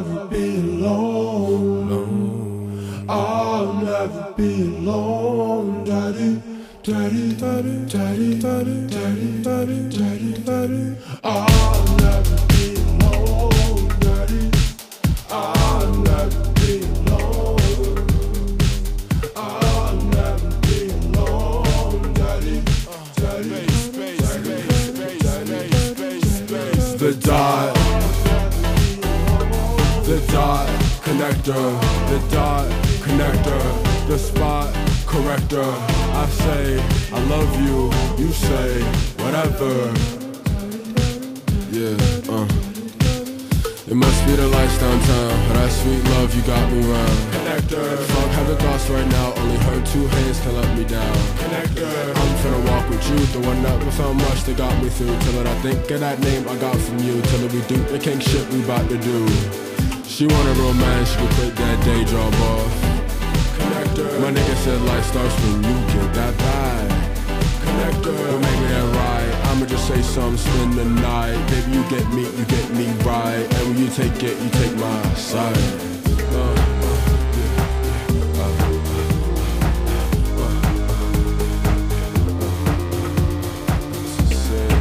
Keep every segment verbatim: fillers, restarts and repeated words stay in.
never be alone. I'll never be alone. Daddy, daddy, daddy, daddy, daddy, daddy, daddy, daddy, daddy. I'll never be alone. Daddy, I'll never be alone. I'll never be alone. Daddy, daddy, daddy, daddy. The dot, the dot connector, the dot connector, the spot corrector. I say I love you, you say whatever. Yeah, uh. It must be the lights downtown, but that sweet love you got me round. Connector. Fuck having thoughts right now, only her two hands can let me down. Connector. I'm finna walk with you, the one that was so much that got me through. Till it I think of that name I got from you. Till it we do the king shit we bout to do. She wanted romance, she could quit that day job off. Connector. My nigga said life starts when you get that vibe. Connector. Well, maybe that right. I'ma just say something, spend the night. Baby, you get me, you get me right. And when you take it, you take my side. Uh, uh, yeah, yeah, uh, uh, uh, uh, uh, uh,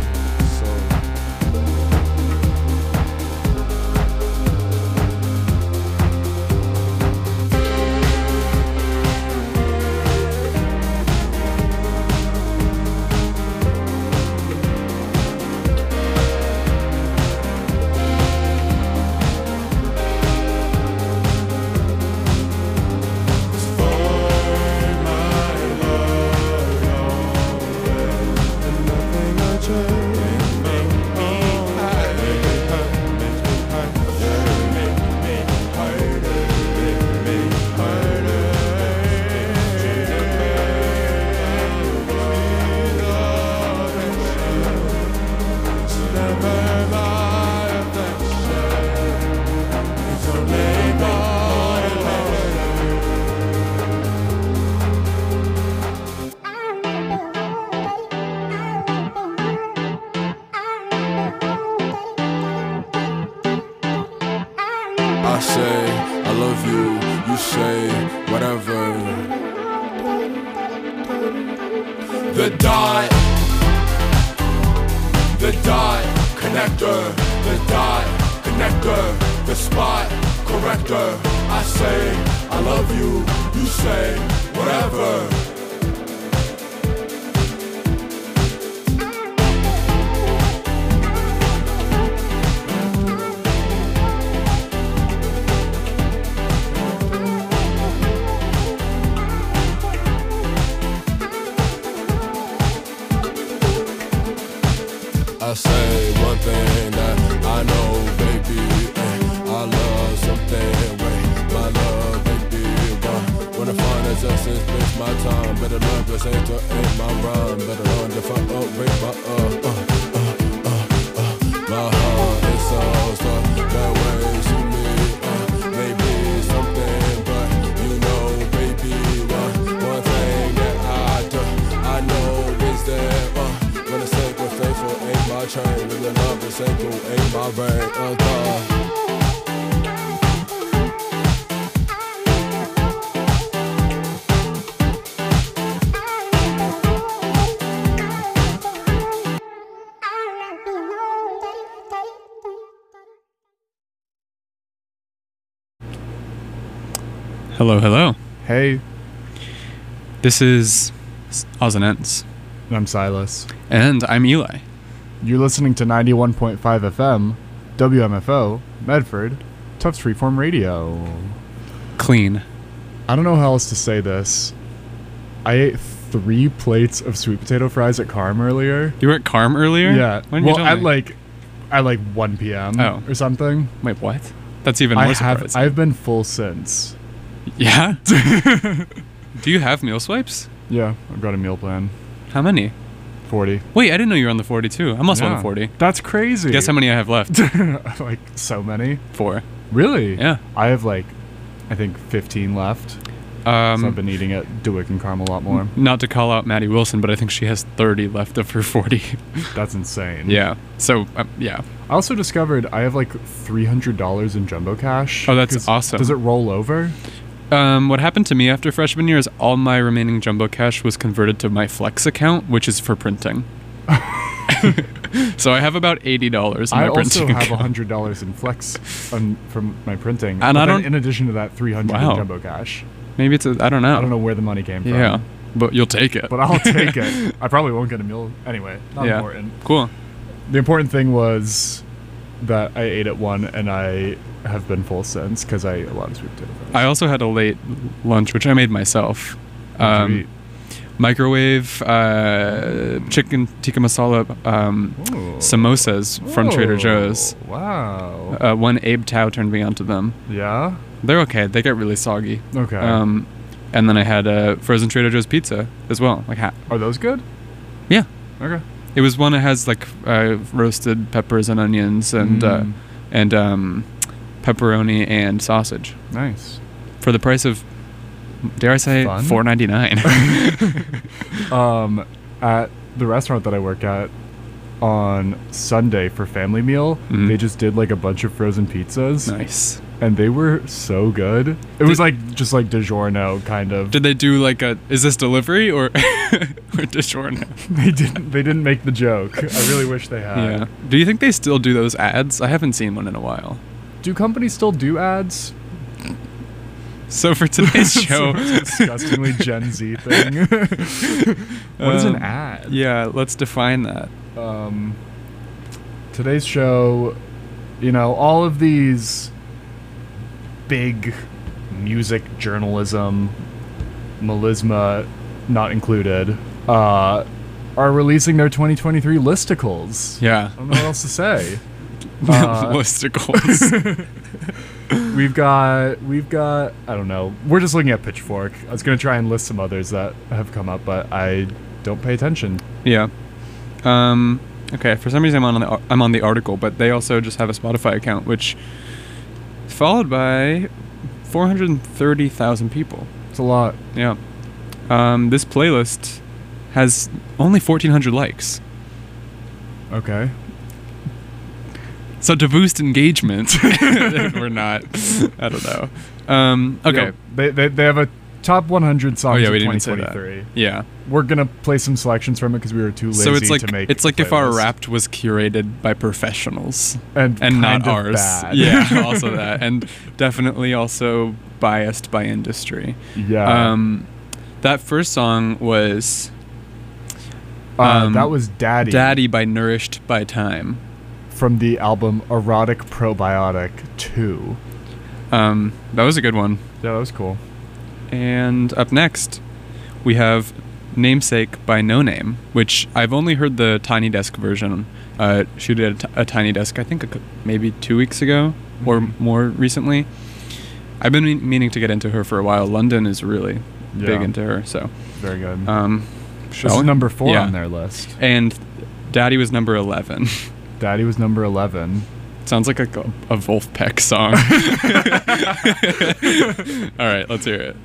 I say, I love you, you say, whatever. The dot, the dot connector, the dot connector, the spot corrector. I say, I love you, you say, whatever. I say one thing that I know, baby, eh, I love something, wait, my love, baby, uh, when I find a justice, waste my time, better love this ain't to ain't my rhyme, better learn to fuck up, wait, my, uh, uh, uh, uh, uh, my heart is so stuck, that way to me, uh, maybe something, but you know, baby, uh, one thing that I do, I know is that, uh, when it's sacred, faithful ain't my train. When the love is sacred, ain't my brain. Uh, Hello, hello. Hey, This is Odds and Ends. I'm Silas. And I'm Eli. You're listening to ninety-one point five F M, W M F O, Medford, Tufts Freeform Radio. Clean. I don't know how else to say this. I ate three plates of sweet potato fries at Carm earlier. You were at Carm earlier? Yeah. When well, you at me? like, at like one p.m. Oh. or something. Wait, what? That's even more I surprising. have. I've been full since. Yeah? Do you have meal swipes? Yeah, I've got a meal plan. How many? forty. Wait, I didn't know you were on the forty too. I'm also on Yeah. the forty. That's crazy. Guess how many I have left? Like, so many? Four. Really? Yeah. I have like, I think fifteen left. So Um, I've been eating at DeWitt and Carmel a lot more. not to call out Maddie Wilson, but I think she has thirty left of her forty. That's insane. Yeah. So, um, yeah. I also discovered I have like three hundred dollars in Jumbo Cash. Oh, that's 'Cause awesome. Does it roll over? Um, what happened to me after freshman year is all my remaining Jumbo Cash was converted to my Flex account, which is for printing. So I have about eighty dollars in my I also printing have account. one hundred dollars in Flex on, from my printing. And But I then don't- in addition to that, three hundred Wow. in Jumbo Cash. Maybe it's a, I don't know. I don't know where the money came from. Yeah, but you'll take it. But I'll take it. I probably won't get a meal. Anyway, not Yeah. important. Cool. The important thing was that I ate at one and I have been full since because I ate a lot of sweet potato fries. I also had a late lunch, which I made myself. What'd you Um, eat? microwave uh, chicken tikka masala um, Ooh. samosas from Trader Whoa, Joe's. Wow. Uh, one Abe Tao turned me onto them. yeah? They're okay. They get really soggy. Okay. Um, and then I had a frozen Trader Joe's pizza as well. Like, ha- Are those good? yeah, Okay. it was one that has like uh, roasted peppers and onions and uh, Mm. and um, pepperoni and sausage Nice. for the price of, dare I say, Fun? four ninety nine. Um, at the restaurant that I work at on Sunday for family meal, Mhm. they just did like a bunch of frozen pizzas, Nice. and they were so good. It was like just like DiGiorno kind of. Did they do like a, is this delivery or or DiGiorno? they didn't. They didn't make the joke. I really wish they had. Yeah. Do you think they still do those ads? I haven't seen one in a while. Do companies still do ads? So for today's show, It's a disgustingly Gen Z thing. What is an Um, ad? yeah, let's define that. Um, today's show, you know, all of these big music journalism, melisma not included, uh, are releasing their twenty twenty-three listicles. Yeah. I don't know what else to say. Uh, Listicles. We've got, we've got, I don't know. We're just looking at Pitchfork. I was gonna try and list some others that have come up, but I don't pay attention. Yeah. Um, okay. For some reason, I'm on the ar- I'm on the article, but they also just have a Spotify account, which is followed by four hundred thirty thousand people. It's a lot. Yeah. Um, this playlist has only fourteen hundred likes. Okay. So to boost engagement, we're not. I don't know. Um, okay. Yep. They, they they have a top one hundred songs Oh yeah, of we didn't twenty even say that. twenty-three. Yeah. We're gonna play some selections from it because we were too lazy So it's like to make. it's like a if our playlist. Wrapped was curated by professionals and and not kind of ours. bad. Yeah, also that, and definitely also biased by industry. yeah. Um, that first song was uh, um, that was Daddy. "Daddy" by Nourished by Time. from the album Erotic Probiotic two. Um, that was a good one. Yeah, that was cool. And up next, we have "Namesake" by No Name, which I've only heard the Tiny Desk version. Uh, she did a, t- a Tiny Desk, I think, a, cou- maybe two weeks ago or Mhm. more recently. I've been me- meaning to get into her for a while. London is really big Yeah. into her, so Very good. um, this shall is we? number four Yeah. on their list. And "Daddy" was number eleven. Daddy was number eleven. Sounds like a, a Wolfpack song. All right, let's hear it.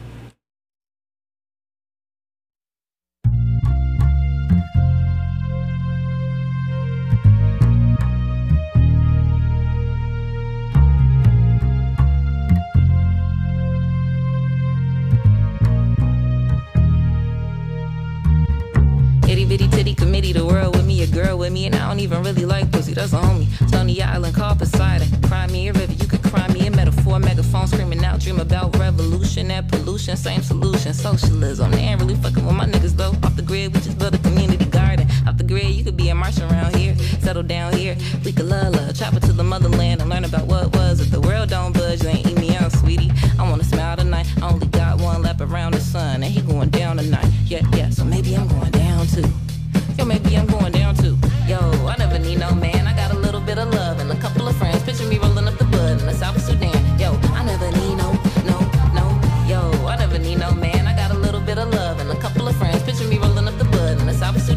Itty bitty titty committee, the world with me, a girl with me, and I don't even really like pussy, that's a homie. Tony Island, call Poseidon, cry me a river, you could cry me a metaphor, megaphone screaming out, dream about revolution, that pollution, same solution, socialism. They ain't really fucking with my niggas though, off the grid, we just build a community garden. Off the grid, you could be a march around here, settle down here, we could love love, travel to the motherland and learn about what was. If the world don't budge, they ain't eat me out, sweetie. I wanna smile tonight, I only got one lap around the sun, and he going down tonight, yeah, yeah, so maybe I'm going down too. Yo, maybe I'm going down too. Yo, I never need no man. I got a little bit of love and a couple of friends. Picture me rolling up the bud in the South Sudan. Yo, I never need no, no, no. Yo, I never need no man. I got a little bit of love and a couple of friends. Picture me rolling up the bud in the South Sudan.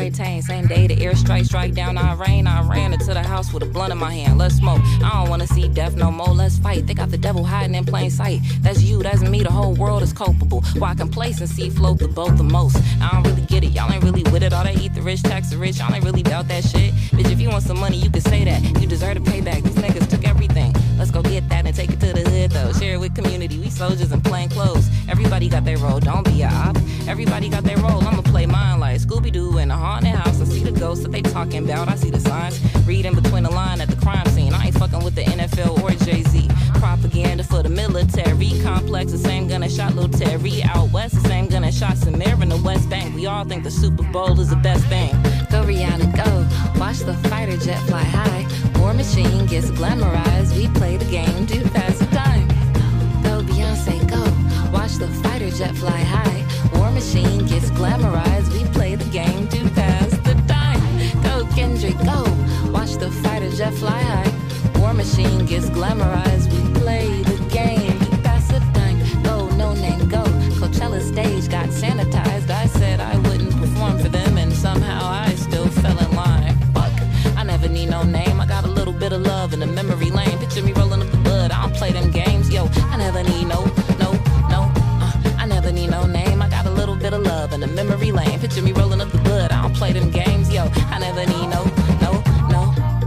maintain. Same day the airstrike strike down our rain. I ran into the house with a blunt in my hand. Let's smoke. I don't wanna see death no more. Let's fight. They got the devil hiding in plain sight. That's you, that's me. The whole world is culpable. Why complacency float the boat the most? I don't really get it. Y'all ain't really with it. All they eat the rich, tax the rich. Y'all ain't really about that shit. Bitch, if you want some money, you can say that. You deserve to pay back. These niggas took everything. Let's go get that and take it to the hood though. Share it with community. We soldiers in plain clothes. Everybody got their role. Don't be a op. Everybody got their role. I'ma play mine like Scooby-Doo in a haunted house. I see the ghosts that they talking about. I see the signs. Reading between the line at the crime scene. I ain't fucking with the N F L or Jay-Z. Propaganda for the military complex. The same gun that shot Lil Terry out west. The same gun that shot Samir in the West Bank. We all think the Super Bowl is the best thing. Go Rihanna, go. Watch the fighter jet fly high. War Machine gets glamorized. We play the game, do pass the time. Go Beyonce, go. Watch the fighter jet fly high. War Machine gets glamorized. We play the game, do pass the time. Go Kendrick, go. Watch the fighter jet fly high. War Machine gets glamorized. We play the game, do pass the time. Go No Name, go. Coachella stage got sanitized. I said I wouldn't perform for them, and somehow I still fell in line. Fuck, I never need no name. I got a little bit of love in the memory lane. Picture me rolling up the blood. I don't play them games, yo. I never need no, no, no. Uh, I never need no name. I got a little bit of love in the memory lane. Picture me rolling up the blood. I don't play them games, yo. I never need no, no, no.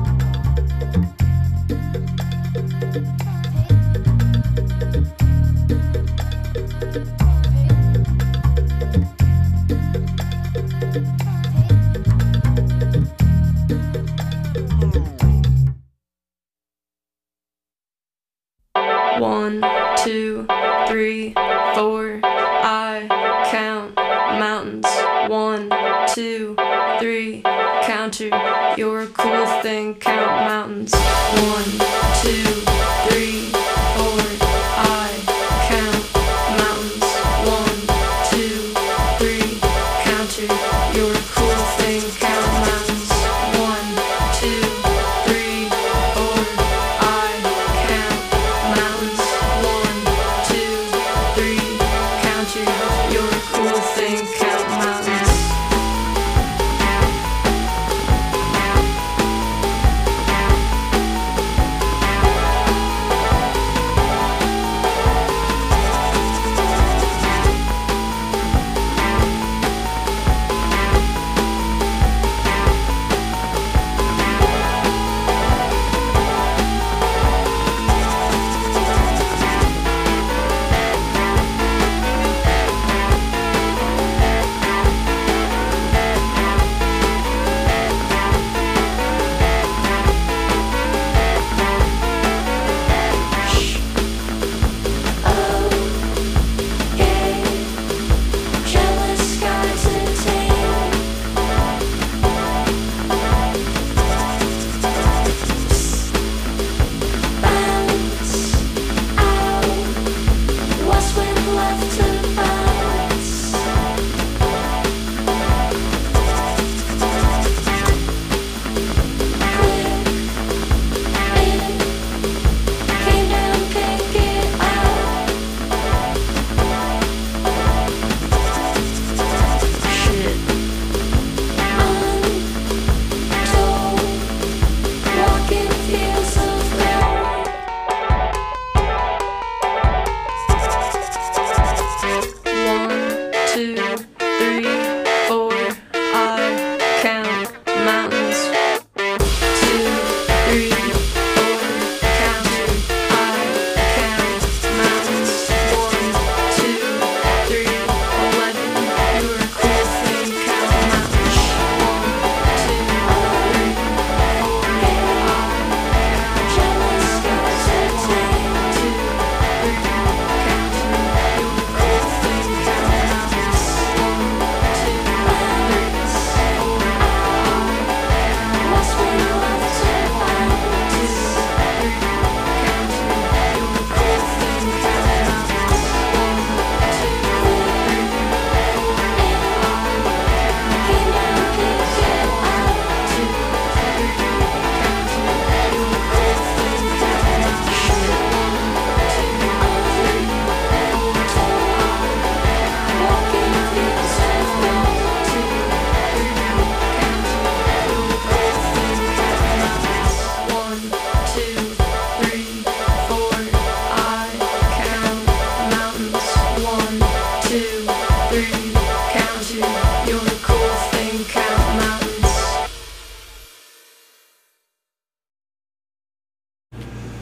One, two, three, four, I count mountains. One, two, three, counter, you're a cool thing, count mountains. One, two, three, four, I count mountains. One, two, three, counter, you're a cool thing, count mountains. One, two, three, four, I count mountains. One, two, three, counter, you're a cool thing, count mountains.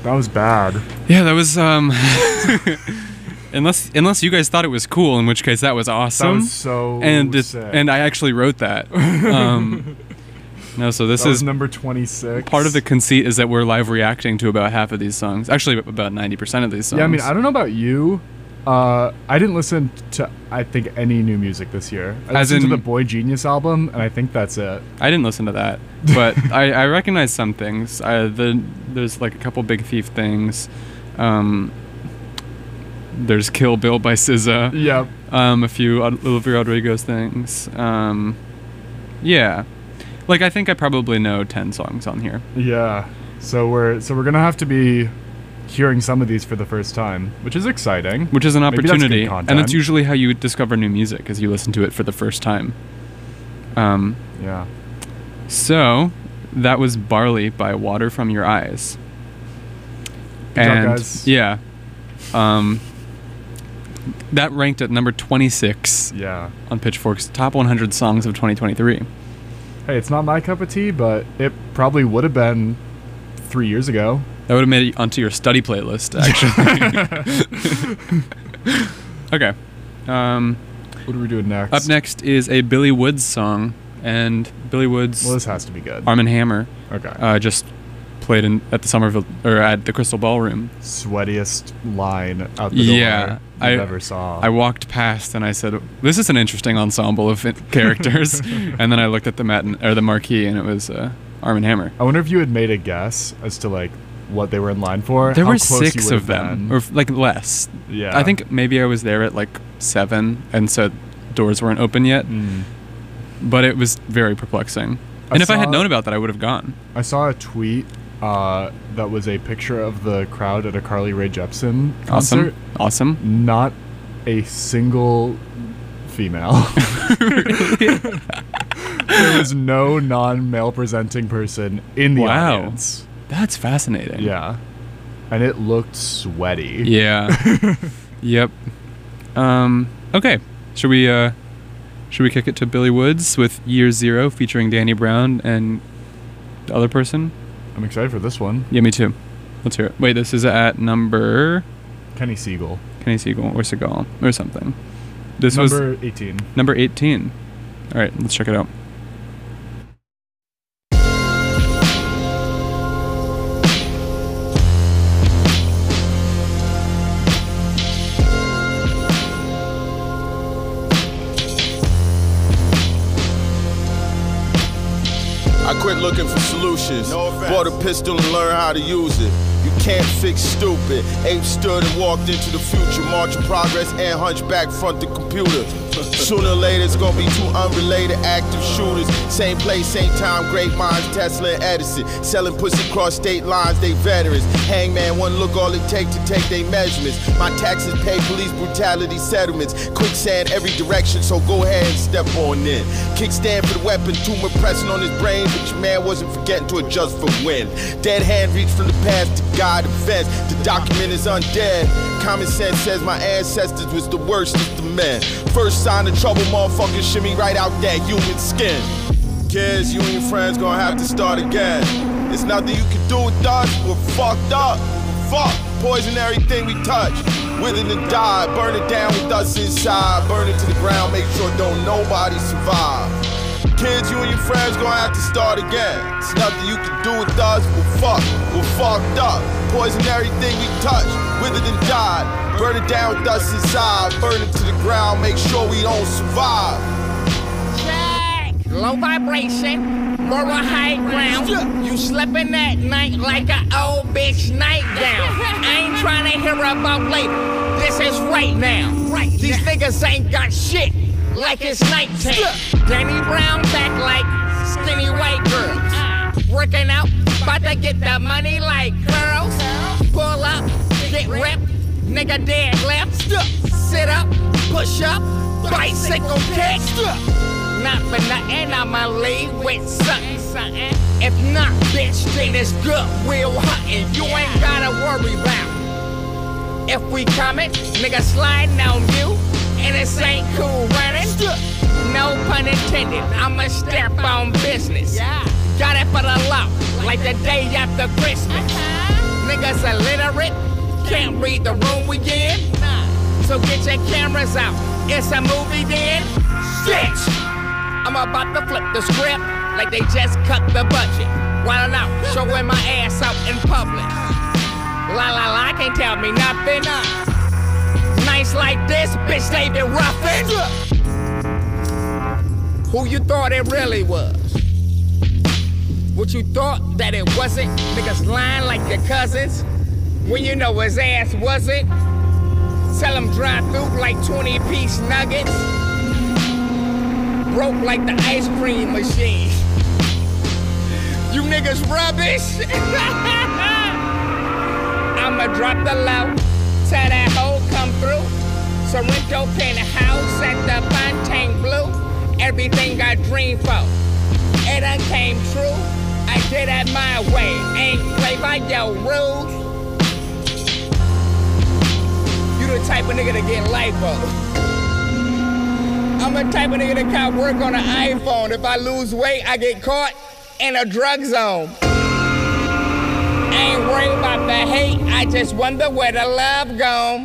That was bad. Yeah, that was um. unless unless you guys thought it was cool, in which case that was awesome. That was so and it, sick. and I actually wrote that. Um, no, so this that is was number twenty-six. part of the conceit is that we're live reacting to about half of these songs. Actually, about ninety percent of these songs. Yeah, I mean, I don't know about you. Uh, I didn't listen to, I think, any new music this year. I As listened in- to the Boy Genius album, and I think that's it. I didn't listen to that, but I, I recognize some things. Uh, the there's like a couple Big Thief things. Um, there's Kill Bill by S Z A. Yep. Um, a few Od- Olivia Rodrigo's things. Um, yeah, like I think I probably know ten songs on here. Yeah. So we're so we're gonna have to be hearing some of these for the first time, which is exciting. Which is an Maybe that's good opportunity, and content. that's usually how you discover new music, is you listen to it for the first time. Um, Yeah. so that was Barley by Water From Your Eyes. Good job, and guys. yeah, um, that ranked at number twenty-six Yeah. on Pitchfork's top one hundred songs of twenty twenty-three. Hey, it's not my cup of tea, but it probably would have been three years ago. That would have made it onto your study playlist, actually. Okay. Um, What are we doing next? up next is a Billy Woods song, and Billy Woods, Well, this has to be good. Arm and Hammer, Okay. uh, just played in at the Somerville or at the Crystal Ballroom. Sweatiest line out the Yeah, door I- you've ever saw. I walked past and I said, "This is an interesting ensemble of i- characters." And then I looked at the mat or the marquee, and it was uh, Arm and Hammer. I wonder if you had made a guess as to like what they were in line for. There how were close you six would of have them, been. or f- like less. Yeah. I think maybe I was there at like seven, and so doors weren't open yet. Mm. But it was very perplexing. I And if I had saw- known about that, I would have gone. I saw a tweet uh, that was a picture of the crowd at a Carly Rae Jepsen concert. Awesome. Awesome. Not a single female. There was no non-male presenting person in the Wow. audience. That's fascinating. Yeah. And it looked sweaty. Yeah. Yep. Um, okay. Should we uh should we kick it to Billy Woods with Year Zero featuring Danny Brown and the other person? I'm excited for this one. Yeah, me too. Let's hear it. Wait, this is at number Kenny Siegel. Kenny Siegel or Seagal or something. This Number was eighteen. number eighteen. All right, let's check it out. I quit looking for solutions. Bought a pistol and learned how to use it. You can't fix stupid. Ape stood and walked into the future. March of progress and hunchback front the computer. Sooner or later it's gonna be two unrelated active shooters. Same place, same time, great minds, Tesla and Edison. Selling pussy across state lines, they veterans. Hangman, one look all it take to take they measurements. My taxes pay police brutality settlements. Quicksand every direction, so go ahead and step on in. Kickstand for the weapon, tumor pressing on his brain, but your man wasn't forgetting to adjust for wind. Dead hand reach from the past to guide events. The document is undead. Common sense says my ancestors was the worst of the men. First sign of trouble, motherfuckers shimmy right out that human skin. Kids, you and your friends gonna have to start again. There's nothing you can do with us, we're fucked up. Fuck, poison everything we touch. Wither and die, burn it down with us inside. Burn it to the ground, make sure don't nobody survive. Kids, you and your friends gonna have to start again. There's nothing you can do with us, we're fucked, we're fucked up. Poison everything we touch, withered and died. Burn it down with us inside, burn it to the ground, make sure we don't survive. Check. Low vibration, more a high ground. You slipping at night like an old bitch nightgown. I ain't trying to hear about later. This is right now. These niggas ain't got shit like it's nighttime. Danny Brown back like skinny white girls. Working out, about to get the money like girls. Pull up, get ripped, nigga dead left. Sit up, push up, bicycle kick. Not for nothing, I'ma leave with something, something. If not, bitch, then it's good real hunting. You ain't gotta worry about if we coming, nigga sliding on you. And this ain't cool running. No pun intended, I'ma step on business. Got it for the law, like the day after Christmas. niggas illiterate, can't read the room we in. So get your cameras out, it's a movie then. Bitch! I'm about to flip the script like they just cut the budget. Wildin' out, showing my ass out in public. La la la, can't tell me nothing. Nights like this, bitch, they been roughin'. Who you thought it really was? What you thought that it wasn't? Niggas lying like your cousins. When you know his ass wasn't. Sell him dry through like twenty piece nuggets. Broke like the ice cream machine. You niggas rubbish. I'ma drop the low, tell that hoe come through. Sorrento penthouse at the Fontainebleau. Everything I dreamed for, it done came true. I did it my way, ain't play by your rules. You the type of nigga to get lipo. I'm the type of nigga that can't work on an iPhone. If I lose weight, I get caught in a drug zone. I ain't worried about the hate, I just wonder where the love gone.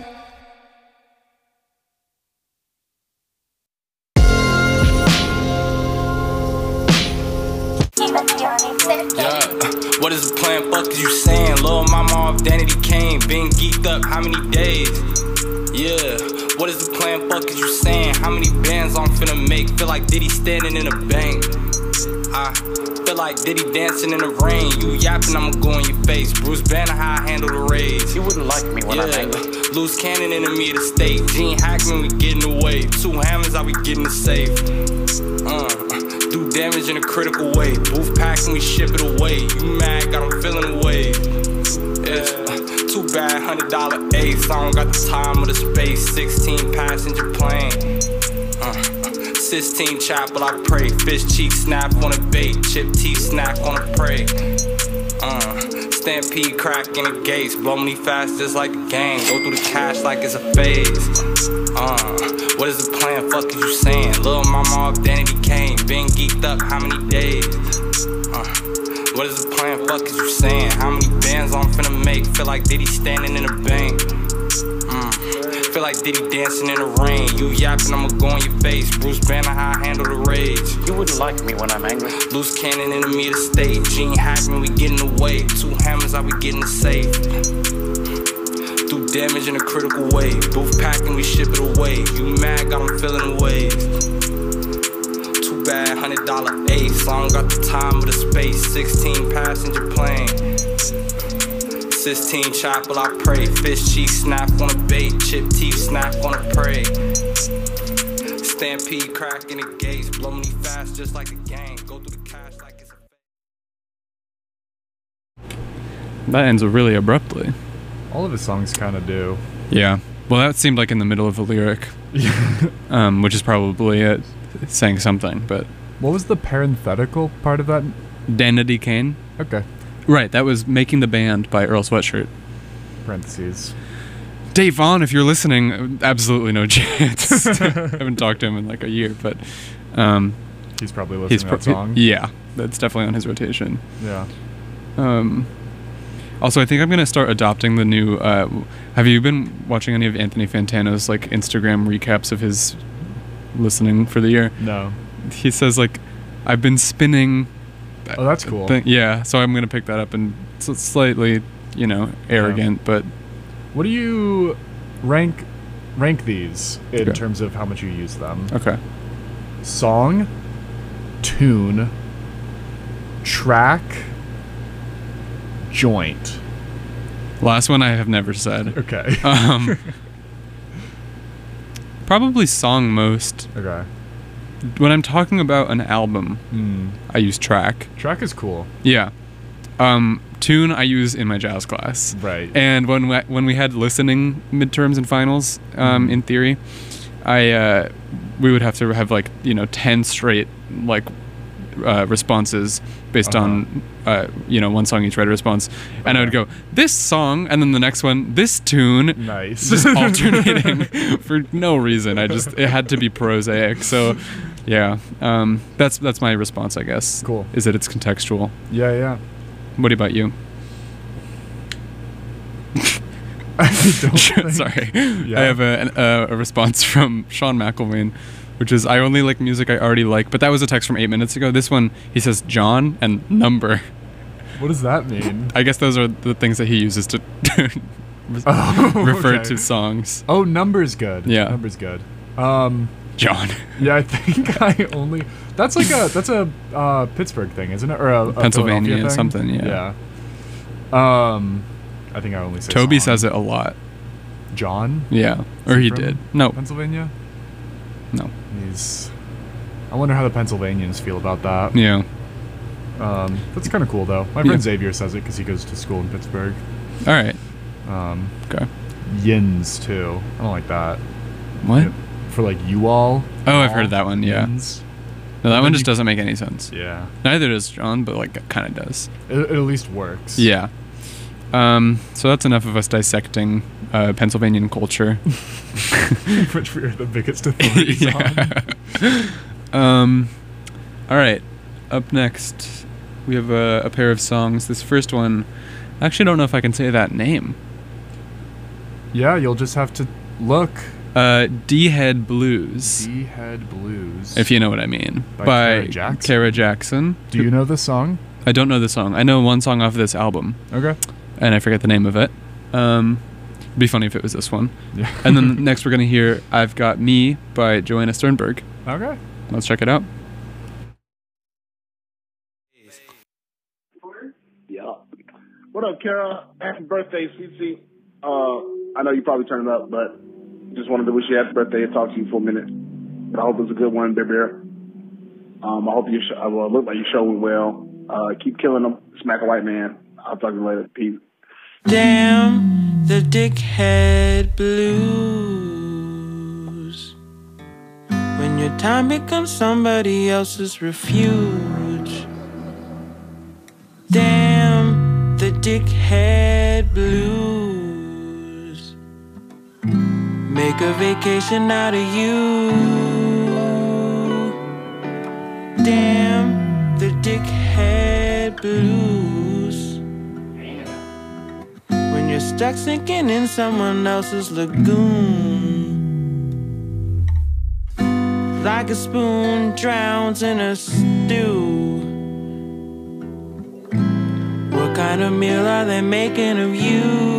Yeah, what is the plan? Fuck is you saying? Lil' mama off Danity Kane, been geeked up how many days? Yeah, what is the plan? Fuck is you saying? How many bands I'm finna make? Feel like Diddy standing in a bank. I feel like Diddy dancing in the rain. You yapping, I'ma go in your face. Bruce Banner, how I handle the raids. You wouldn't like me when yeah. I'm angry. Loose cannon, enemy of the state. Gene Hackman, we getting away. Two hammers, I we getting the safe. Uh, do damage in a critical way. Booth packing, we ship it away. You mad, got them feeling away. Yeah, too bad, hundred dollar ace. I don't got the time or the space. Sixteen passenger plane. Uh, Sistine Chapel, I pray. Fish cheek snap on a bait. Chip teeth snack on a prey. Uh, stampede crack in the gates. Blow me fast just like a game. Go through the cash like it's a phase. Uh, what is the plan? Fuck is you saying? Lil' mama off Danity Kane. Been geeked up how many days? Uh, what is the plan? Fuck is you saying? How many bands I'm finna make? Feel like Diddy standing in a bank. Mm. Feel like Diddy dancing in the rain. You yapping, I'ma go in your face. Bruce Banner, how I handle the rage. You wouldn't like me when I'm angry. Loose cannon, enemy of the state. Gene Hackman, we getting away. Two hammers, I we getting the safe. Do damage in a critical way. Booth packing, we ship it away. You mad, got them feeling ways. Too bad, hundred dollar ace. I don't got the time or the space. Sixteen passenger plane. Sistine Chapel, I pray. Fish cheek snap on a bait. Chip teeth snap on a prey. Stampede crack in the gates. Blow me fast just like a gang. Go through the cash like it's a That ends really abruptly. All of his songs kind of do. Yeah. Well, that seemed like in the middle of a lyric, um, which is probably it, saying something. But what was the parenthetical part of that? Danity Kane. Okay. Right. That was Making the Band by Earl Sweatshirt. Parentheses. Dave Vaughn, if you're listening, absolutely no chance. I haven't talked to him in like a year, but um, he's probably listening he's to pro- that song. Yeah, that's definitely on his rotation. Yeah. Um. Also, I think I'm gonna start adopting the new. Uh, have you been watching any of Anthony Fantano's like Instagram recaps of his listening for the year? No. He says like, I've been spinning. Oh, that's cool. Th- yeah, so I'm gonna pick that up, and it's slightly, you know, arrogant, yeah. But. What do you rank rank these in okay. terms of how much you use them? Okay. Song, tune, track, joint. Last one I have never said. Okay. um, probably song most. Okay. When I'm talking about an album, mm. I use track. Track is cool. Yeah. Um, tune I use in my jazz class. Right. And when we, when we had listening midterms and finals, um, mm. in theory, I uh, we would have to have like you know ten straight like uh, responses based uh-huh. on uh, you know one song each writer response, and okay. I would go this song and then the next one this tune. Nice. Just alternating for no reason. I just it had to be prosaic. So yeah, um, that's that's my response I guess. Cool. Is that it's contextual. Yeah, yeah. What about you? I don't think- Sorry. Yeah. I have a, an- a, a response from Sean McElwain, which is, I only like music I already like. But that was a text from eight minutes ago. This one, he says John and number. What does that mean? I guess those are the things that he uses to Oh, refer okay. to songs. Oh, number's good. Yeah. Number's good. Um, John. yeah, I think I only. That's like a that's a uh, Pittsburgh thing, isn't it? Or a, a Pennsylvania Philadelphia thing? something, yeah. Yeah. Um, I think I only say. Toby song. says it a lot. John. Yeah. Is Or he from did. No. Pennsylvania. No. He's. I wonder how the Pennsylvanians feel about that. Yeah. Um, that's kind of cool though. My Yeah. friend Xavier says it because he goes to school in Pittsburgh. All right. Um, Okay. Yins too. I don't like that. What? Yeah, for like you all. Oh, I've heard that one, yeah. Yins. No, that Then one just you- doesn't make any sense. Yeah. Neither does John, but like it kind of does. It, it at least works. Yeah. Um, so that's enough of us dissecting uh, Pennsylvanian culture. Which we are the biggest authorities on. um, all right. Up next, we have a, a pair of songs. This first one, I actually don't know if I can say that name. Yeah, you'll just have to look. Uh, D-Head Blues, D-Head Blues. if you know what I mean, By by Kara Jackson. Kara Jackson. Do you know this song? I don't know the song. I know one song off this album, Okay. and I forget the name of it. Um, it'd be funny if it was this one. Yeah. And then next we're gonna hear "I've Got Me" by Joanna Sternberg. Okay. Let's check it out. Yeah. What up, Kara? Happy birthday, Cece. Uh, I know you probably turned up, but just wanted to wish you happy birthday and talk to you for a minute. But I hope it's a good one, Bear Bear. Um, I hope your show, well, it looked like your show went well. Uh, keep killing them. Smack a white man. I'll talk to you later. Peace. Damn the dickhead blues. When your time becomes somebody else's refuge. Damn the dickhead blues. Make a vacation out of you. Damn the dickhead blues. When you're stuck sinking in someone else's lagoon. Like a spoon drowns in a stew. What kind of meal are they making of you?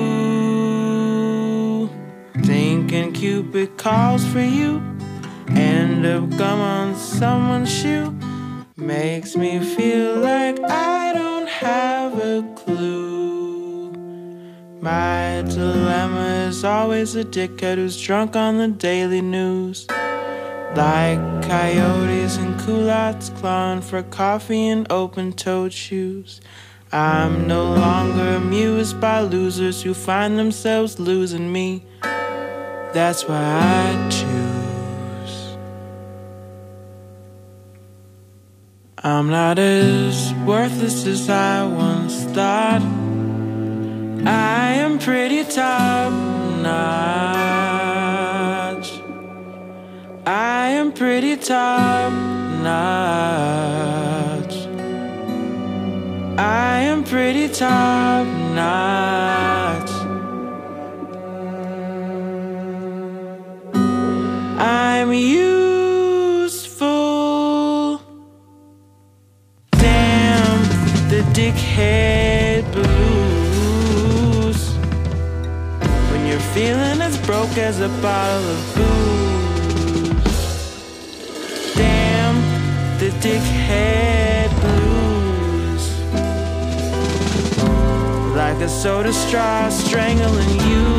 Thinking Cupid calls for you. End up gum on someone's shoe. Makes me feel like I don't have a clue. My dilemma is always a dickhead who's drunk on the daily news. Like coyotes and culottes clawing for coffee in open-toed shoes. I'm no longer amused by losers who find themselves losing me. That's why I choose. I'm not as worthless as I once thought. I am pretty top notch. I am pretty top notch. I am pretty top notch. I'm useful. Damn the dickhead blues. When you're feeling as broke as a bottle of booze. Damn the dickhead blues. Like a soda straw strangling you.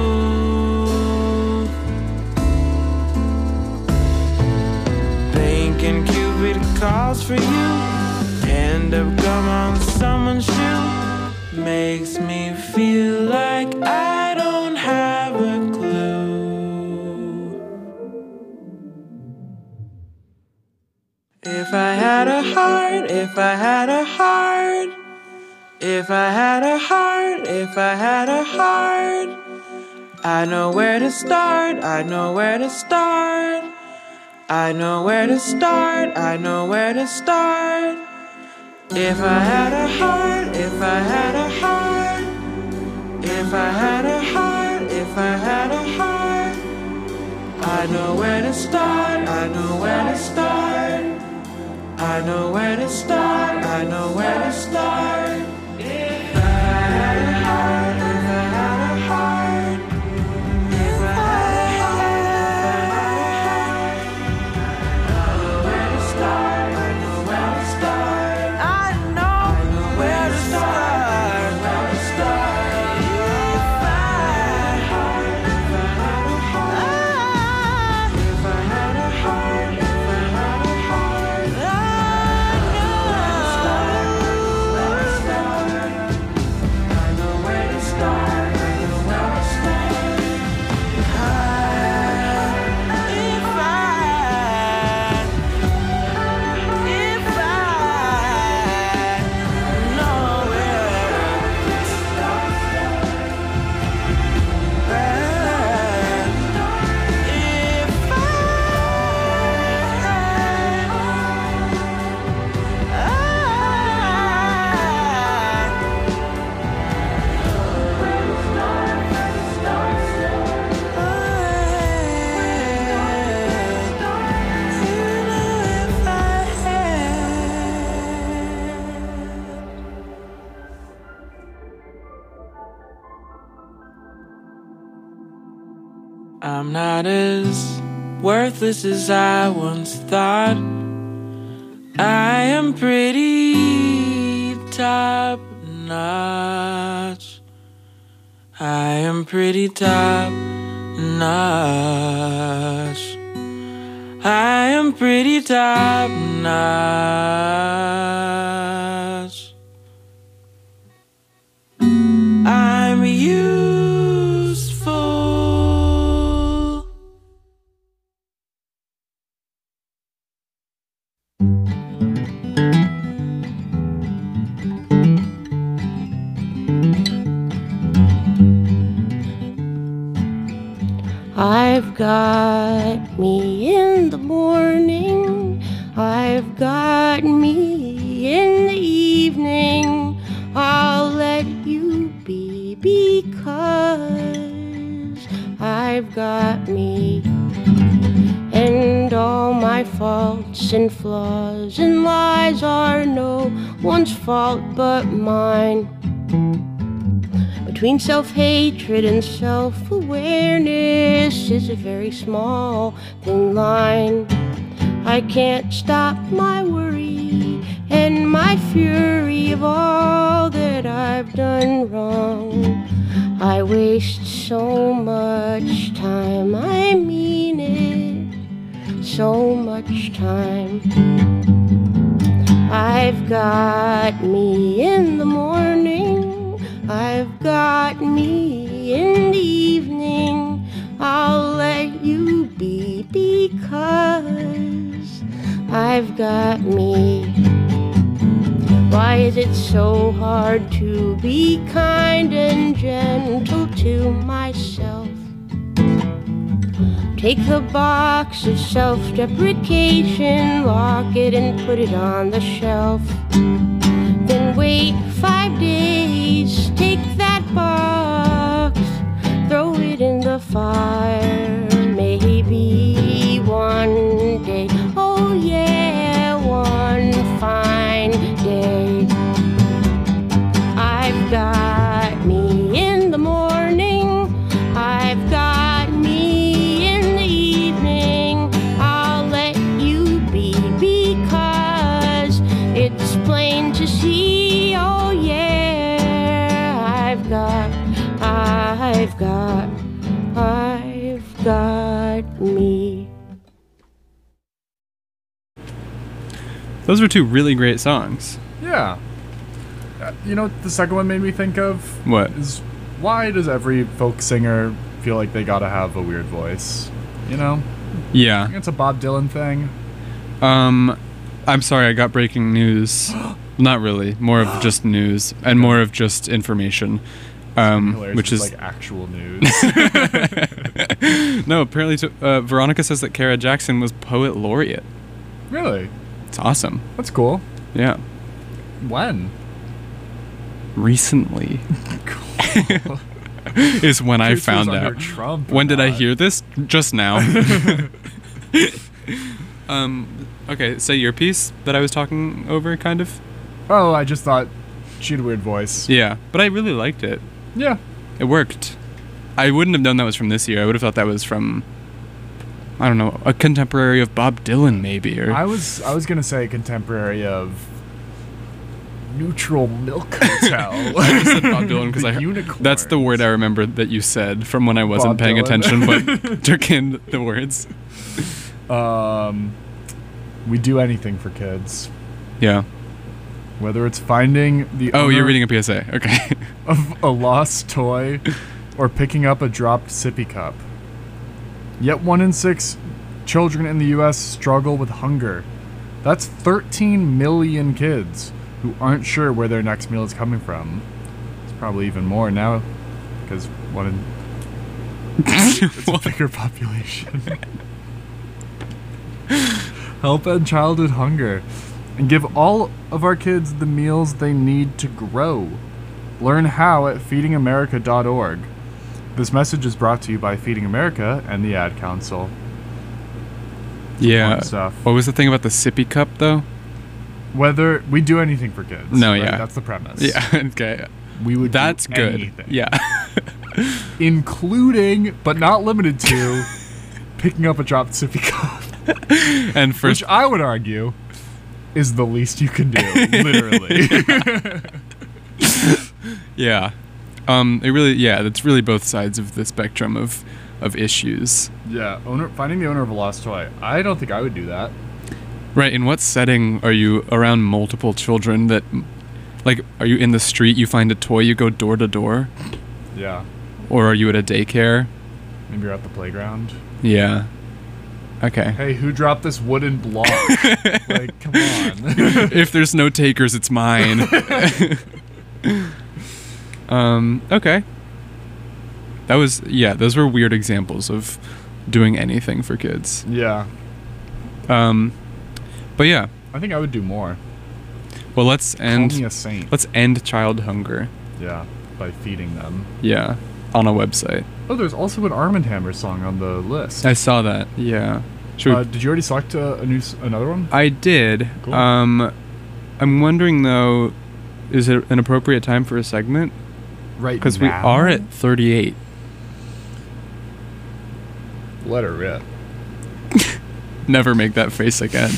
Thinking Cupid calls for you. End up gum on someone's shoe. Makes me feel like I don't have a clue. If I had a heart, if I had a heart, if I had a heart, if I had a heart, I know where to start, I know where to start, I know where to start, I know where to start. If I had a heart, if I had a heart, if I had a heart, I know where to start, I know where to start. I know where to start, I know where to start. If I had a heart, if I had a heart, if I had a heart, I know where to start, I know where to start. I know where to start, where to start. If I had a heart, if I had a heart, if I had a heart, if I had a heart, I know where to start, where to start. I know where to start, I know where to start. If I, if I know where to start, if I'm not as worthless as I once thought. I am pretty top notch. I am pretty top notch. I am pretty top notch. I'm useful. I've got me in the morning, I've got me in the evening. I'll let you be because I've got me. And all my faults and flaws and lies are no one's fault but mine. Between self-hatred and self-awareness is a very small, thin line. I can't stop my worry and my fury of all that I've done wrong. I waste so much time, I mean it, so much time. I've got me in the morning, I've got me in the evening. I'll let you be because I've got me. Why is it so hard to be kind and gentle to myself? Take the box of self-deprecation, lock it and put it on the shelf. Then wait five days, take that box, throw it in the fire. Maybe one day, oh yeah, one fine day. I've got me in the morning, I've got me in the evening. I'll let you be because it's plain to see, oh yeah, I've got, I've got, I've got me. Those were two really great songs. Yeah. Uh, you know what the second one made me think of? What? Is why does every folk singer feel like they gotta have a weird voice? You know? Yeah. I think it's a Bob Dylan thing. Um, I'm sorry, I got breaking news. Not really. More of just news and more of just information. Um, which is like actual news. No, apparently t- uh, Veronica says that Kara Jackson was poet laureate. Really? It's awesome. That's cool. Yeah. When? Recently. Cool. is when I This was found under out. Trump or When did I not. hear this? Just now. um, okay, say your piece that I was talking over, kind of. Oh, I just thought she had a weird voice. Yeah, but I really liked it. Yeah. It worked. I wouldn't have known that was from this year. I would have thought that was from, I don't know, a contemporary of Bob Dylan, maybe. Or I was I was gonna say contemporary of Neutral Milk Hotel. I just said Bob Dylan because The I heard, unicorns. that's the word I remember that you said from when I wasn't Bob paying Dylan. attention, but took in the words. Um, we do anything for kids. Yeah. Whether it's finding the Oh, owner you're reading a P S A. Okay. of a lost toy or picking up a dropped sippy cup. Yet one in six children in the U S struggle with hunger. That's thirteen million kids who aren't sure where their next meal is coming from. It's probably even more now because one in it's a bigger population. Help end childhood hunger and give all of our kids the meals they need to grow. Learn how at feeding america dot org. This message is brought to you by Feeding America and the Ad Council. Yeah. Fun stuff. What was the thing about the sippy cup, though? Whether we do anything for kids. No, right? yeah. That's the premise. Yeah, okay. We would That's do good. anything. Yeah. Including, but not limited to, picking up a dropped sippy cup. And for Which I would argue is the least you can do, literally. Yeah. Um, it really, yeah, that's really both sides of the spectrum of, of issues. Yeah, owner finding the owner of a lost toy. I don't think I would do that. Right. In what setting are you around multiple children that, like, are you in the street, you find a toy, you go door to door? Yeah. Or are you at a daycare? Maybe you're at the playground. Yeah. Okay. Hey, who dropped this wooden block? Like, come on. If there's no takers, it's mine. um, okay. That was, yeah, those were weird examples of doing anything for kids. Yeah. Um, but yeah. I think I would do more. Well, let's end. Call me a saint. Let's end child hunger. Yeah, by feeding them. Yeah, on a website. Oh, there's also an Arm and Hammer song on the list. I saw that. Yeah. Should Uh, we, did you already select uh, a new s- another one? I did. Cool. Um, I'm wondering though, is it an appropriate time for a segment? Right Because we now? are at thirty-eight. Let her rip. Never make that face again.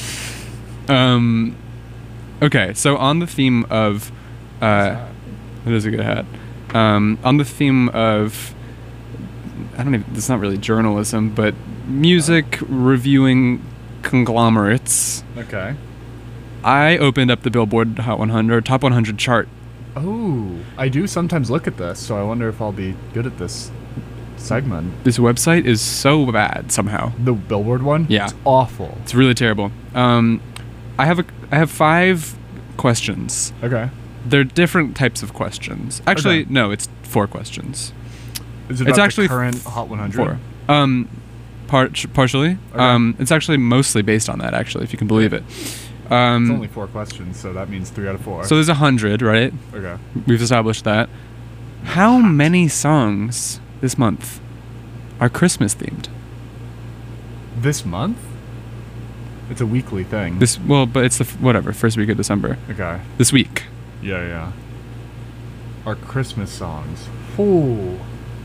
Um, okay, so on the theme of, uh, it is a good hat. Um, on the theme of, I don't even, it's not really journalism, but music reviewing conglomerates. Okay. I opened up the Billboard Hot one hundred, Top one hundred chart. Oh, I do sometimes look at this, so I wonder if I'll be good at this segment. This website is so bad somehow. The Billboard one? Yeah. It's awful. It's really terrible. Um, I have a, I have five questions. Okay. They're different types of questions. Actually, Okay. no, it's four questions. Is it it's about actually the current f- Hot one hundred? Four. Um, part partially. Okay. Um, it's actually mostly based on that. Actually, if you can believe it. Um, It's only four questions, so that means three out of four. so there's a hundred, right? Okay. We've established that. How many songs this month are Christmas themed? This month? It's a weekly thing. This well, but it's the f- whatever first week of December. Okay. This week. Yeah, yeah. Our Christmas songs. Ooh.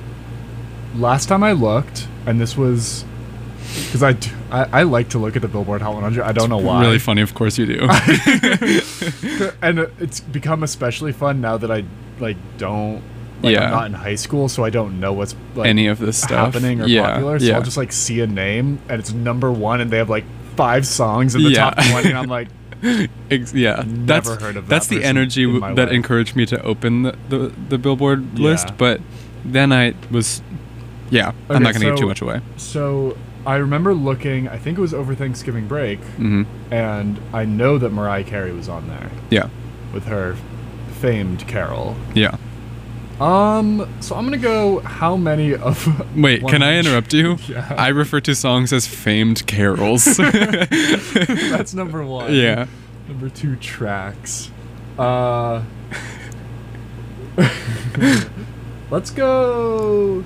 Last time I looked, and this was because I, do- I I like to look at the Billboard Hot one hundred. I don't know why. Really funny, of course you do. And it's become especially fun now that I like don't. Like, Yeah. I'm not in high school, so I don't know what's like Any of this stuff. happening or Yeah, popular. So yeah. I'll just like see a name and it's number one, and they have like five songs in the Yeah. top twenty, and I'm like, Ex- yeah, Never that's heard of that that's the person energy in w- my that life. encouraged me to open the, the, the Billboard Yeah. list. But then I was, yeah, I'm Okay, not gonna give so- too much away. So I remember looking. I think it was over Thanksgiving break, hmm and I know that Mariah Carey was on there Yeah, with her famed Carol. yeah. Um, so I'm gonna go. How many of? Wait, one can I hundred interrupt you? Yeah. I refer to songs as famed carols. That's number one. Yeah. Number two, tracks. Uh. Let's go.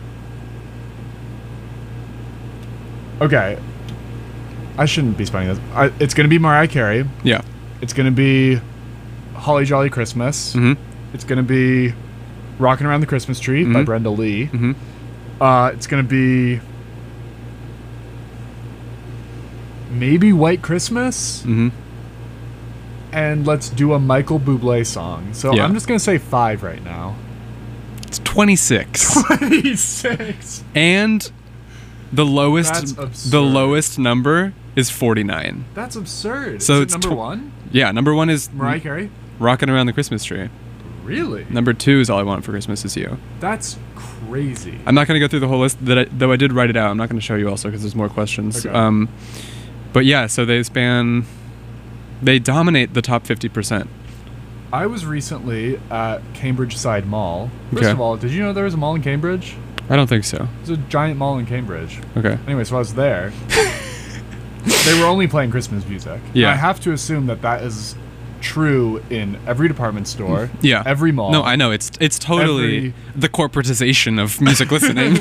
Okay. I shouldn't be spelling this. I, it's going to be Mariah Carey. Yeah. It's going to be Holly Jolly Christmas. Mm-hmm. It's going to be Rockin' Around the Christmas Tree mm-hmm. by Brenda Lee. Mm-hmm. Uh, it's going to be maybe White Christmas. Mm-hmm. And let's do a Michael Bublé song. So Yeah. I'm just going to say five right now. It's twenty-six. twenty-six. And the lowest That's absurd. the lowest number is forty-nine. That's absurd. So Is it it's number tw- one? Yeah, number one is Mariah Carey? Rockin' Around the Christmas Tree. Really? Number two is All I Want for Christmas Is You. That's crazy. I'm not going to go through the whole list, that I, though I did write it out. I'm not going to show you also because there's more questions. Okay. Um, but yeah, so they span... They dominate the top fifty percent. I was recently at Cambridge Side Mall. First Okay. of all, did you know there was a mall in Cambridge? I don't think so. There's a giant mall in Cambridge. Okay. Anyway, so I was there. They were only playing Christmas music. Yeah. And I have to assume that that is true in every department store. Yeah. Every mall. No, I know. It's it's totally Every- the corporatization of music listening.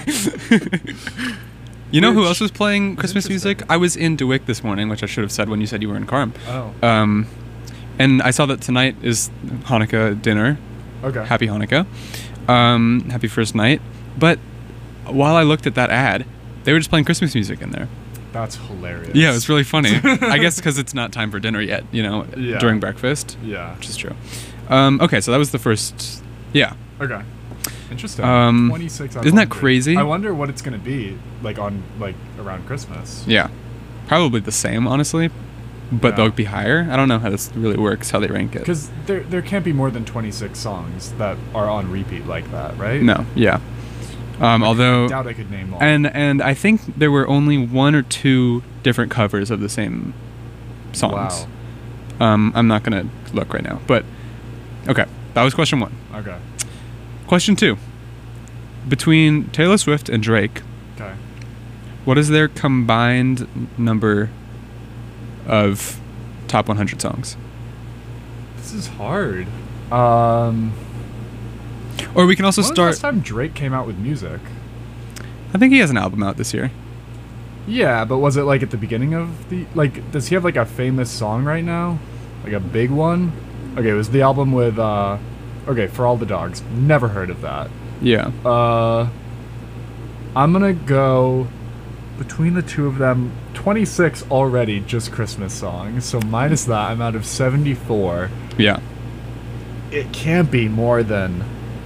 You know who Which else was playing is Christmas music? I was in DeWitt this morning, which I should have said when you said you were in Carm. Oh. Um, and I saw that tonight is Hanukkah dinner. Okay. Happy Hanukkah. Um, happy first night. But while I looked at that ad, they were just playing Christmas music in there. That's hilarious. Yeah, it was really funny. I guess because it's not time for dinner yet, you know, Yeah. during breakfast. Yeah. Which is true. Um, okay, so that was the first. Yeah. Okay. Interesting. Um, twenty-six out of isn't that one hundred. crazy? I wonder what it's going to be like on like around Christmas. Yeah. Probably the same, honestly. But Yeah. they'll be higher. I don't know how this really works, how they rank it. Because there there can't be more than twenty-six songs that are on repeat like that, right? No, yeah. Um, I although, doubt I could name all. and and I think there were only one or two different covers of the same songs. Wow. Um, I'm not gonna look right now, but okay, that was question one. Okay. Question two: between Taylor Swift and Drake, Okay. what is their combined n- number of top one hundred songs? This is hard. Um. Or we can also when was the start. last time Drake came out with music? I think he has an album out this year. Yeah, but was it like at the beginning of the like? Does he have like a famous song right now, like a big one? Okay, it was the album with uh, okay, For All the Dogs. Never heard of that. Yeah. Uh, I'm gonna go between the two of them. twenty-six already, just Christmas songs. So minus that, I'm out of seventy-four. Yeah. It can't be more than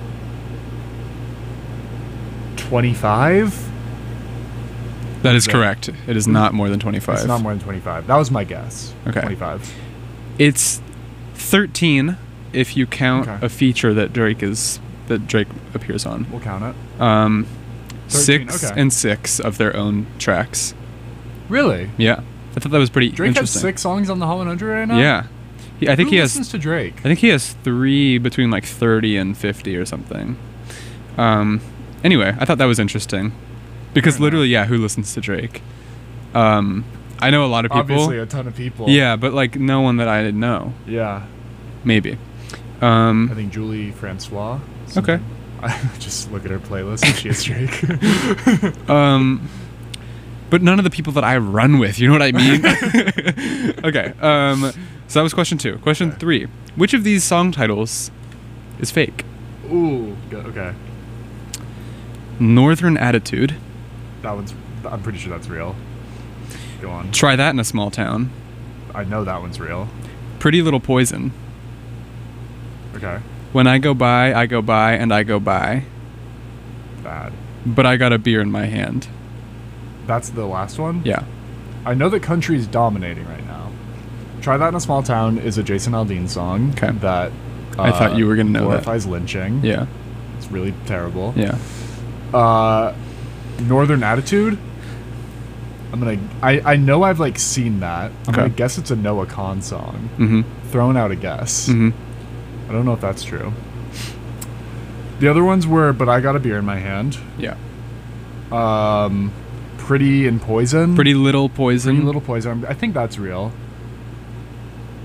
twenty-five. That is Yeah. correct. It is not more than twenty-five. It's not more than twenty-five. That was my guess. Okay. twenty-five. It's thirteen if you count Okay. a feature that Drake is that Drake appears on. We'll count it. Um, thirteen, six okay. and six of their own tracks. Really? Yeah, I thought that was pretty Drake has interesting. six songs on the Hot one hundred right now? Yeah, he, I think Who he listens has. to Drake? I think he has three between like thirty and fifty or something. Um, anyway, I thought that was interesting because Fair literally, yeah, who listens to Drake? Um, I know a lot of people. Obviously, a ton of people. Yeah, but like no one that I know. Yeah. Maybe. Um, I think Julie Francois. Okay. I just look at her playlist and she is Drake. um, but none of the people that I run with, you know what I mean? Okay. Um, so that was question two. Question Okay. three: which of these song titles is fake? Ooh. go- Okay. Northern Attitude. That one's. I'm pretty sure that's real. Go on. Try That in a Small Town. I know that one's real. Pretty Little Poison. Okay. When I Go By, I Go By, and I Go By. Bad. But I Got a Beer in My Hand. That's the last one? Yeah. I know that country's dominating right now. Try That in a Small Town is a Jason Aldean song. Okay. That. I thought you were gonna know that. glorifies lynching. Yeah. It's really terrible. Yeah. Uh, Northern Attitude. I'm gonna. I I know I've like seen that. I'm Okay. gonna guess it's a Noah Kahn song. Mm-hmm. Throwing out a guess. Mm-hmm. I don't know if that's true. The other ones were, but I Got a Beer in My Hand. Yeah. Um, Pretty and Poison. Pretty Little Poison. Pretty Little Poison. I think that's real.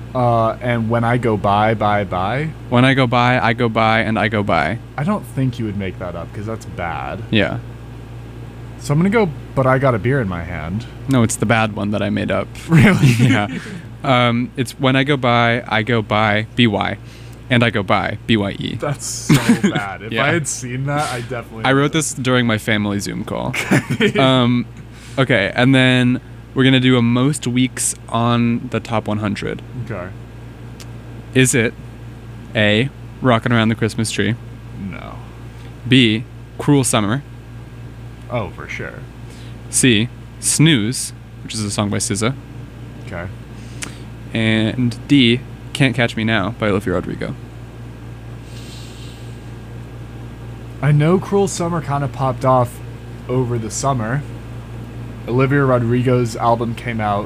Uh, and when I go by, by, by. When I go by, I go by, and I go by. I don't think you would make that up because that's bad. Yeah. So I'm gonna go, but I got a beer in my hand. No, it's the bad one that I made up. Really? Yeah. Um, it's when I go by, I go by, B Y, and I go by, B Y E. That's so bad. If Yeah. I had seen that, I definitely. I wrote this during my family Zoom call. um, okay, and then we're gonna do a most weeks on the top one hundred. Okay. Is it A, Rockin' Around the Christmas Tree? No. B, Cruel Summer? Oh, for sure. C, Snooze, which is a song by S Z A. Okay. And D, Can't Catch Me Now by Olivia Rodrigo. I know Cruel Summer kind of popped off over the summer. Olivia Rodrigo's album came out,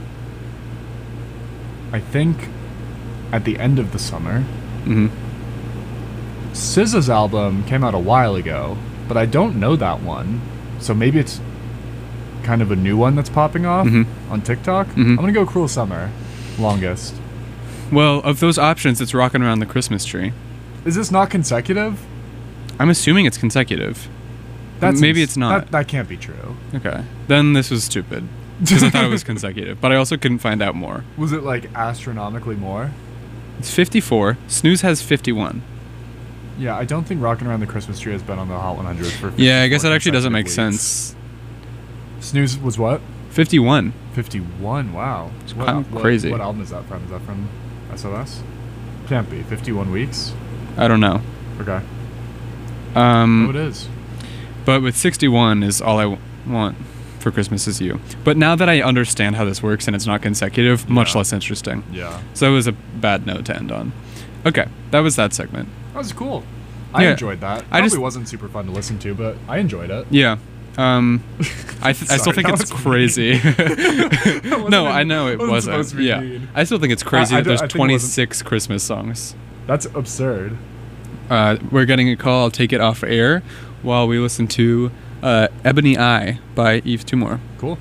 I think, at the end of the summer. Mm-hmm. S Z A's album came out a while ago, but I don't know that one. So maybe it's kind of a new one that's popping off Mm-hmm. on TikTok. Mm-hmm. I'm gonna go Cruel Summer, longest. Well, of those options, it's Rockin' Around the Christmas Tree. Is this not consecutive? I'm assuming it's consecutive. That's Maybe ins- it's not. That, that can't be true. Okay. Then this was stupid. Because I thought it was consecutive. But I also couldn't find out more. Was it like astronomically more? It's fifty-four. Snooze has fifty-one. Yeah, I don't think Rockin' Around the Christmas Tree has been on the Hot one hundred for. Yeah, I guess that actually doesn't make consecutive sense. weeks. Snooze was what? fifty-one. fifty-one. Wow. It's What kind al- of what- crazy. What album is that from? Is that from S O S? Can't be. fifty-one weeks. I don't know. Okay. Um, Oh, it is. But with sixty-one is all I w- want for Christmas is You. But now that I understand how this works and it's not consecutive, much Yeah. less interesting. Yeah. So it was a bad note to end on. Okay, that was that segment. That was cool. I Yeah. enjoyed that. I Probably just- wasn't super fun to listen to, but I enjoyed it. Yeah. Um, I, th- I still Sorry, think that it's was crazy. wasn't no, even- I know it wasn't wasn't. supposed to be Yeah, mean. I still think it's crazy I- I that don't- there's I think it wasn't- twenty-six Christmas songs. That's absurd. Uh, we're getting a call. I'll take it off air while we listen to uh, Ebony Eye by Yves Tumor. Cool.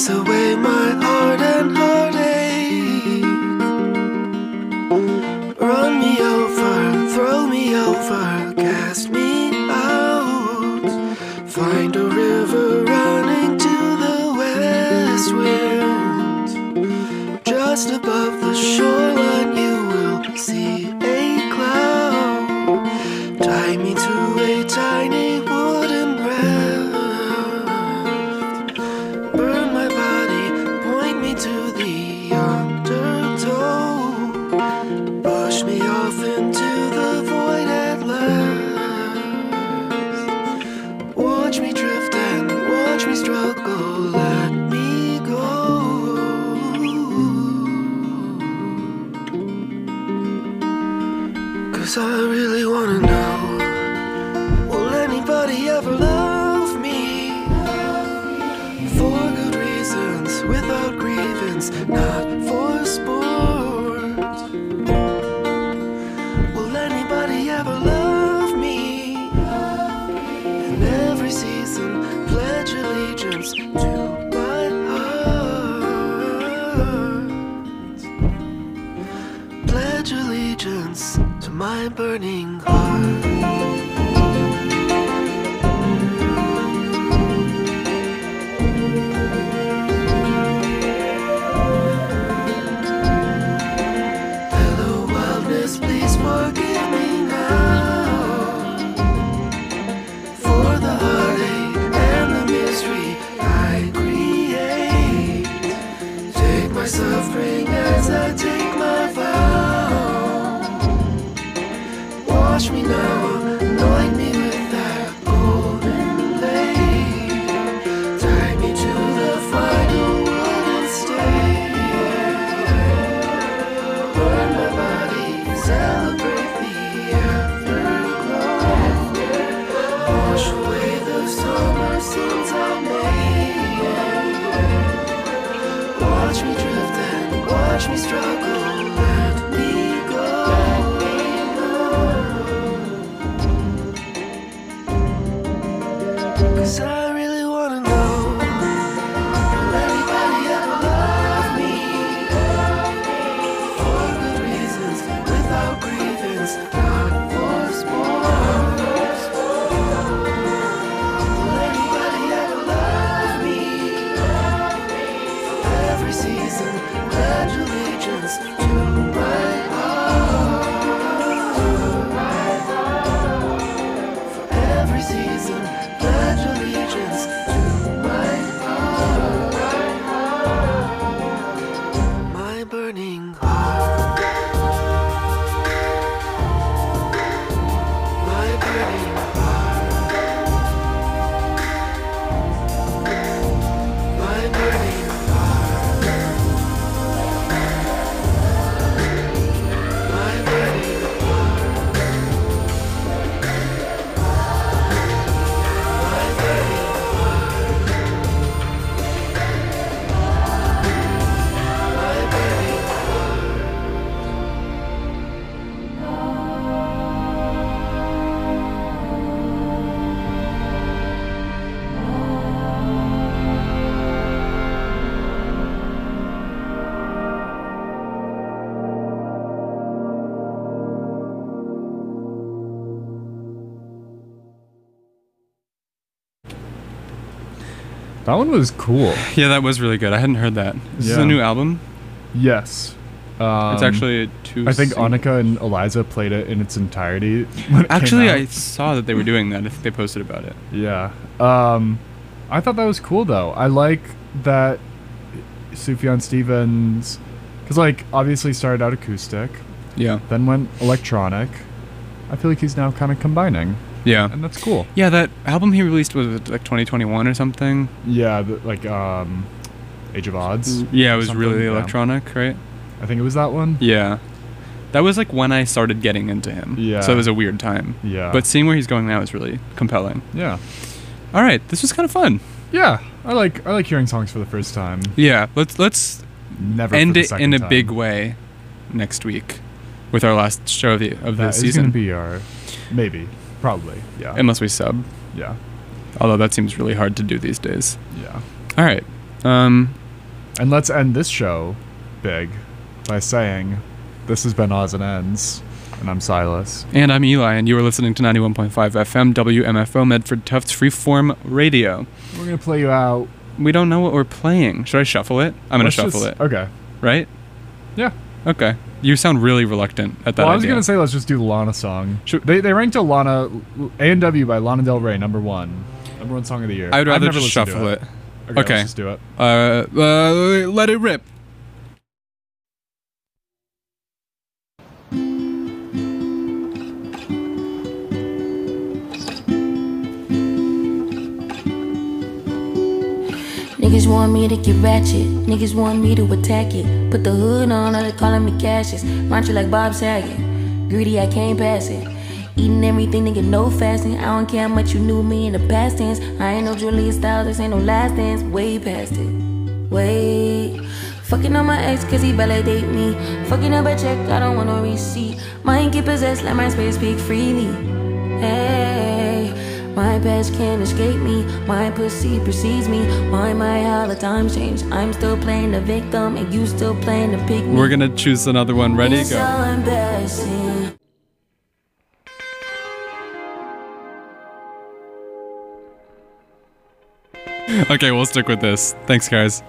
chase away my heart and heartache. Run me over, throw me over, cast me out. Find a river running to the west wind. Just above the shoreline you will see a cloud. Tie me to a tiny wooden raft. Burn my body, point me to the undertow. Push me off into the void at last. Watch me drift and watch me struggle, let me go. Cause I really wanna know, will anybody ever love me? For good reasons, without grievance, not for sport. Will anybody ever love me? In every season, pledge allegiance to my heart. Pledge allegiance to my burning heart. Hello, wildness, please forgive me now for the heartache and the misery I create. Take my suffering as I take my vow. Wash me now, anoint me with that golden blade. Tie me to the final wooden stake. Burn my body, celebrate the afterglow. Wash away the summer sins I made. Watch me drift and watch me struggle, let me go. Cause I really wanna know, will anybody ever love me? For good reasons, without grievance, not for sport. Will anybody ever love me? For every season, pledge allegiance to my heart. For every season, pledge allegiance to my heart. My burning heart. My burning heart. My burning heart. My burning heart. My burning heart. My burning That one was cool. Yeah, that was really good. I hadn't heard that. Is this Yeah. a new album? Yes. Um, It's actually two. I think sing- Annika and Eliza played it in its entirety. When it came Actually, out. I saw that they were doing that. I think they posted about it. Yeah. Um, I thought that was cool though. I like that Sufjan Stevens, because like obviously started out acoustic. Yeah. Then went electronic. I feel like he's now kind of combining. Yeah. And that's cool. Yeah, that album he released was it, like twenty twenty-one or something. Yeah, the, like um, Age of Odds. Yeah, it was something, really yeah. electronic, right? I think it was that one. Yeah. That was like when I started getting into him. Yeah. So it was a weird time. Yeah. But seeing where he's going now is really compelling. Yeah. All right, this was kind of fun. Yeah, I like I like hearing songs for the first time. Yeah, let's let's Never end for the it in second a time. big way next week with our last show of the of the That is season. gonna be our maybe probably yeah. Unless we sub. Yeah. Although that seems really hard to do these days. Yeah. All right. Um, and let's end this show big by saying, this has been Odds and Ends, and I'm Silas. And I'm Eli, and you are listening to ninety-one point five F M W M F O Medford Tufts Freeform Radio. We're going to play you out. We don't know what we're playing. Should I shuffle it? I'm going to shuffle just, it. Okay. Right? Yeah. Okay. You sound really reluctant at that Well, I was idea. going to say let's just do the Lana song. They they ranked a Lana, A and W by Lana Del Rey, number one. Number one song of the year. I would rather I've never just listened to shuffle it. Okay, Okay. let's just do it. Uh, uh, let it rip. Niggas want me to get ratchet, niggas want me to attack it. Put the hood on, or they calling me Cassius. Mind you like Bob Saget, greedy I can't pass it. Eating everything, nigga, no fasting. I don't care how much you knew me in the past tense. I ain't no Julia Stiles, this ain't no last dance. Way past it, wait. Fucking on my ex cause he validate me. Fucking up a check, I don't want no receipt. Mind get possessed, let my spirit speak freely. Hey, my past can't escape me. My pussy precedes me. Why my how the times change? I'm still playing the victim and you still playing the pig. We're gonna choose another one. Ready? It's Go. so embarrassing. Okay, we'll stick with this. Thanks, guys.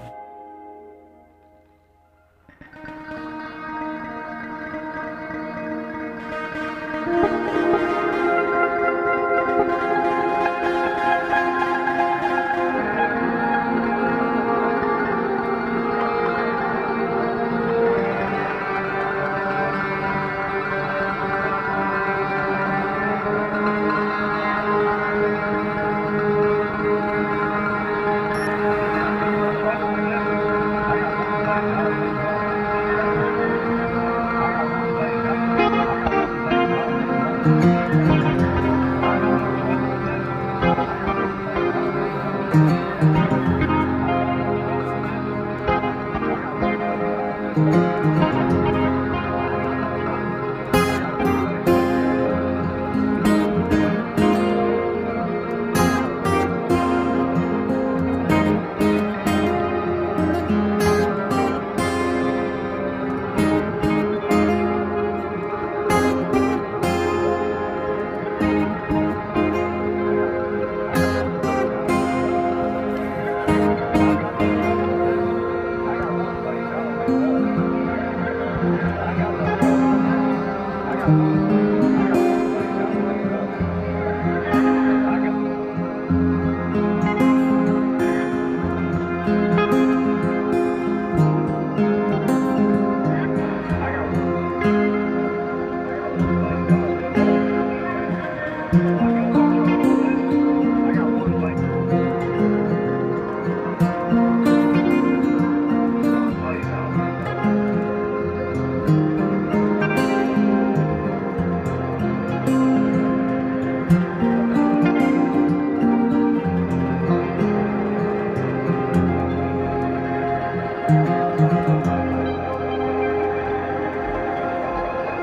Thank you.